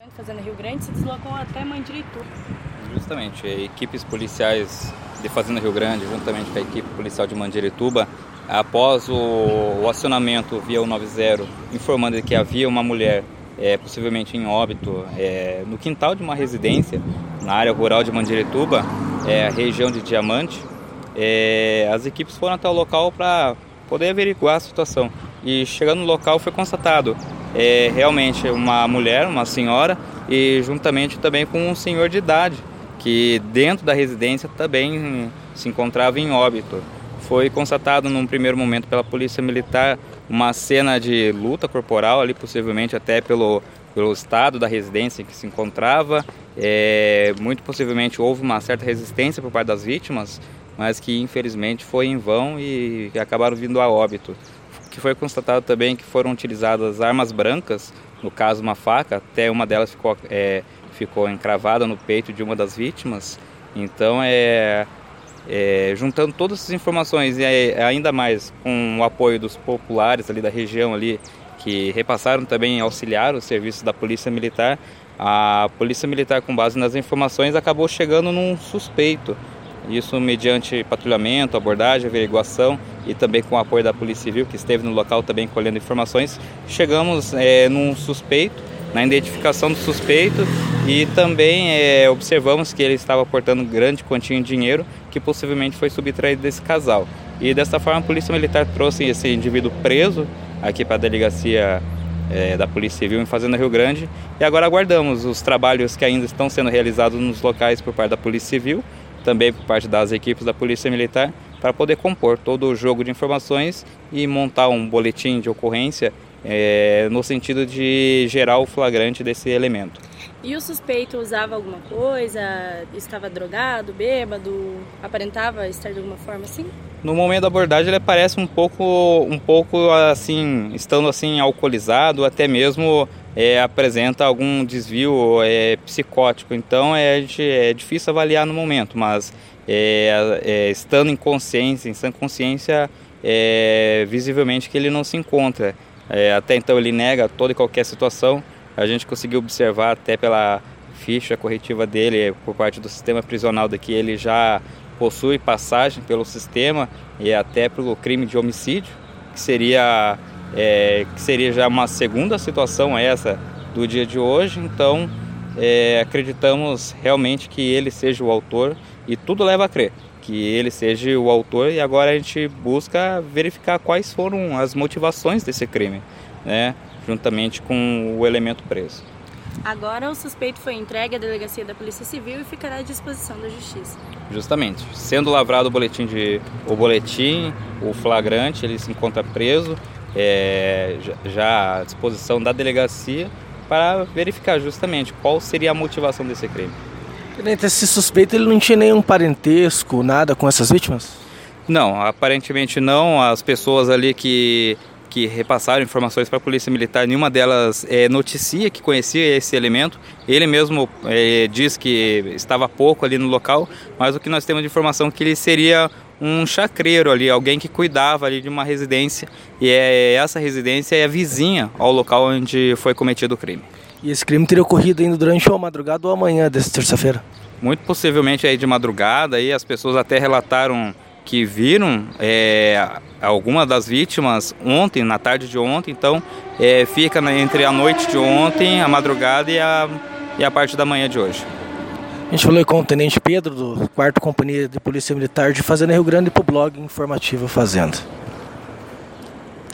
Fazenda Rio Grande se deslocou até Mandirituba. Justamente, equipes policiais de Fazenda Rio Grande, juntamente com a equipe policial de Mandirituba, após o acionamento via 190, informando que havia uma mulher possivelmente em óbito no quintal de uma residência na área rural de Mandirituba, região de Diamante, as equipes foram até o local para poder averiguar a situação. E chegando no local foi constatado realmente uma mulher, uma senhora, e juntamente também com um senhor de idade, que dentro da residência também se encontrava em óbito. Foi constatado num primeiro momento pela Polícia Militar uma cena de luta corporal ali, possivelmente até pelo estado da residência em que se encontrava. Muito possivelmente houve uma certa resistência por parte das vítimas, mas que infelizmente foi em vão e acabaram vindo a óbito. Que foi constatado também que foram utilizadas armas brancas, no caso uma faca, até uma delas ficou encravada no peito de uma das vítimas. Então, juntando todas essas informações e ainda mais com o apoio dos populares ali da região ali, que repassaram também auxiliar os serviços da Polícia Militar, a Polícia Militar, com base nas informações, acabou chegando num suspeito. Isso mediante patrulhamento, abordagem, averiguação e também com o apoio da Polícia Civil, que esteve no local também colhendo informações. Chegamos num suspeito, na identificação do suspeito, e também observamos que ele estava portando grande quantia de dinheiro que possivelmente foi subtraído desse casal. E dessa forma a Polícia Militar trouxe esse indivíduo preso aqui para a delegacia da Polícia Civil em Fazenda Rio Grande, e agora aguardamos os trabalhos que ainda estão sendo realizados nos locais por parte da Polícia Civil, também por parte das equipes da Polícia Militar, para poder compor todo o jogo de informações e montar um boletim de ocorrência no sentido de gerar o flagrante desse elemento. E o suspeito usava alguma coisa? Estava drogado, bêbado? Aparentava estar de alguma forma assim? No momento da abordagem ele parece um pouco assim, estando assim alcoolizado, até mesmo apresenta algum desvio psicótico. Então é difícil avaliar no momento, mas estando em consciência, em sã consciência, visivelmente que ele não se encontra. Até então ele nega toda e qualquer situação. A gente conseguiu observar até pela ficha corretiva dele por parte do sistema prisional de que ele já possui passagem pelo sistema e até pelo crime de homicídio, que seria já uma segunda situação essa do dia de hoje. Então acreditamos realmente que ele seja o autor, e tudo leva a crer que ele seja o autor, e agora a gente busca verificar quais foram as motivações desse crime, né, juntamente com o elemento preso. Agora o suspeito foi entregue à delegacia da Polícia Civil e ficará à disposição da Justiça. Justamente, sendo lavrado o boletim, o flagrante, ele se encontra preso, já à disposição da delegacia para verificar justamente qual seria a motivação desse crime. Tenente, esse suspeito ele não tinha nenhum parentesco, nada com essas vítimas? Não, aparentemente não. As pessoas ali que repassaram informações para a Polícia Militar, nenhuma delas noticia que conhecia esse elemento. Ele mesmo diz que estava pouco ali no local, mas o que nós temos de informação é que ele seria um chacreiro ali, alguém que cuidava ali de uma residência, e essa residência é vizinha ao local onde foi cometido o crime. E esse crime teria ocorrido ainda durante a madrugada ou amanhã dessa terça-feira? Muito possivelmente aí de madrugada, aí as pessoas até relataram que viram algumas das vítimas ontem, na tarde de ontem. Então fica entre a noite de ontem, a madrugada e a parte da manhã de hoje. A gente falou com o Tenente Pedro, do 4º Companhia de Polícia Militar de Fazenda Rio Grande, para o blog informativo Fazenda.